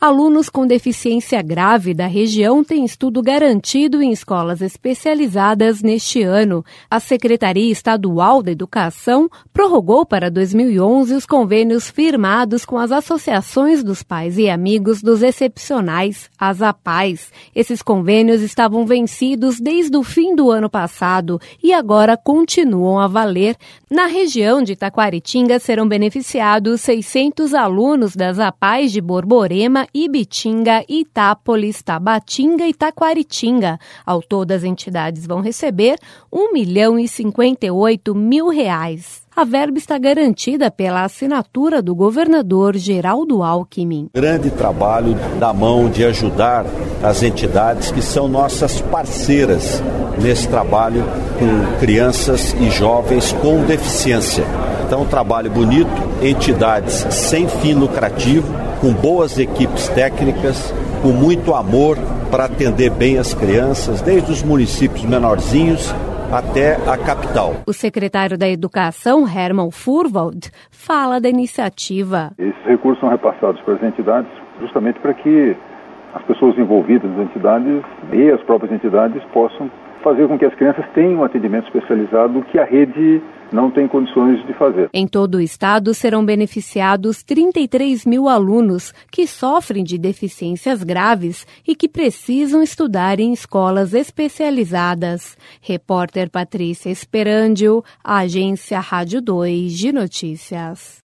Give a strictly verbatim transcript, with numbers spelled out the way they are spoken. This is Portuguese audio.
Alunos com deficiência grave da região têm estudo garantido em escolas especializadas neste ano. A Secretaria Estadual da Educação prorrogou para dois mil e onze os convênios firmados com as associações dos pais e amigos dos excepcionais, as APAES. Esses convênios estavam vencidos desde o fim do ano passado e agora continuam a valer. Na região de Taquaritinga serão beneficiados seiscentos alunos das APAES de Borborema, Ibitinga, Itápolis, Tabatinga e Taquaritinga. Ao todo, as entidades vão receber um milhão e cinquenta e oito mil reais. A verba está garantida pela assinatura do governador Geraldo Alckmin. Grande trabalho da mão de ajudar as entidades que são nossas parceiras nesse trabalho com crianças e jovens com deficiência. Então, um trabalho bonito, entidades sem fim lucrativo, com boas equipes técnicas, com muito amor para atender bem as crianças, desde os municípios menorzinhos até a capital. O secretário da Educação, Hermann Furwald, fala da iniciativa. Esses recursos são repassados para as entidades justamente para que as pessoas envolvidas nas entidades e as próprias entidades possam fazer com que as crianças tenham um atendimento especializado que a rede não tem condições de fazer. Em todo o estado serão beneficiados trinta e três mil alunos que sofrem de deficiências graves e que precisam estudar em escolas especializadas. Repórter Patrícia Esperandio, Agência Rádio dois de Notícias.